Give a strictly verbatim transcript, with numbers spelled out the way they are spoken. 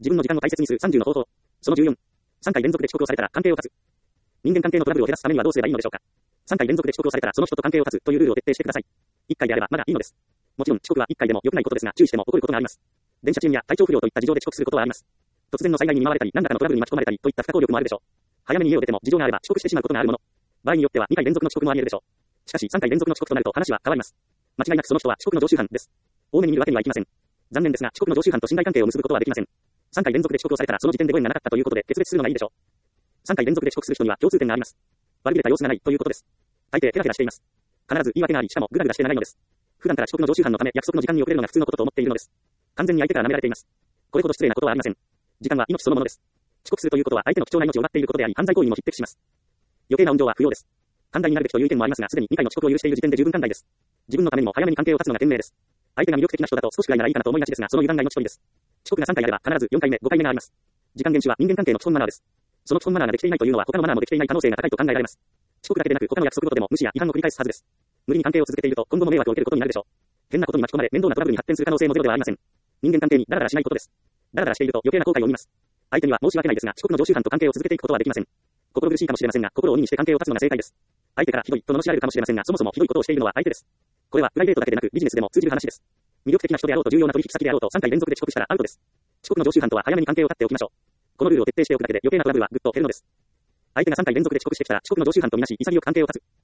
自分の時間を大切にするさんじゅうの方法。そのじゅうよん。さんかい連続で遅刻をされたら関係を断つ。人間関係のトラブルを減らすためにはどうすればいいのでしょうか。さんかい連続で遅刻をされたらその人と関係を断つというルールを徹底してください。いっかいであればまだいいのです。もちろん遅刻はいっかいでも良くないことですが注意しても起こることがあります。電車賃や体調不良といった事情で遅刻することはあります。突然の災害に見舞われたり何らかのトラブルに巻き込まれたりといった不可抗力もあるでしょう。早めに家を出ても事情があれば遅刻してしまうことがあるもの。場合によってはにかい連続の遅刻もあり得るでしょう。しかしさんかい連続の遅刻となると話は変わります。間違いなくその人は遅刻の常習犯です。多めに見るわけにはいきません。残念ですが遅刻の常習犯と信頼関係を結ぶことはできません。さんかい連続で遅刻をされたらその時点でご縁がなかったということで決別するのがいいでしょう。さんかい連続で遅刻する人には共通点があります。悪びれた様子がないということです。大抵ヘラヘラしています。必ず言い訳があり、しかもグダグダして長いのです。普段から遅刻の常習犯のため約束の時間に遅れるのが普通のことと思っているのです。完全に相手から舐められています。これほど失礼なことはありません。時間は命そのものです。遅刻するということは相手の貴重な命を奪っていることであり、犯罪行為にも匹敵します。余計な温情は不要です。寛大になるべきという意見もありますが、すでににかいの遅刻を許している時点で十分寛大です。自分のためにも早めに関係を断つのが賢明です。相手が魅力的な人だと少しくらいならいいかなと思いがちですが、その油断が命取りです。遅刻がさんかいあれば必ずよんかいめ、ごかいめがあります。時間厳守は人間関係の基本マナーです。その基本マナーができていないというのは他のマナーもできていない可能性が高いと考えられます。遅刻だけでなく他の約束ごとでも無視や違反を繰り返すはずです。無理に関係を続けていると今後も迷惑を受けることになるでしょう。変なことに巻き込まれ面倒なトラブルに発展する可能性もゼロではありません。人間関係にダラダラしないことです。ダラダラしていると余計な後悔を生みます。相手には申し訳ないですが遅刻の常習犯と関係を続けていくことはできません。心苦しいかもしれませんが心を鬼にして関係を断つのが正解です。相手からひどいと罵られるかもしれませんがそもそもひどいことをしているのは相手です。これはプライベートだけでなくビジネスでも通じる話です。魅力的な人であろうと重要な取引先であろうとさんかい連続で遅刻したらアウトです。遅刻の常習犯とは早めに関係を断っておきましょう。このルールを徹底しておくだけで余計なトラブルはぐっと減るのです。相手がさんかい連続で遅刻してきたら遅刻の常習犯とみなし潔く関係を断つ。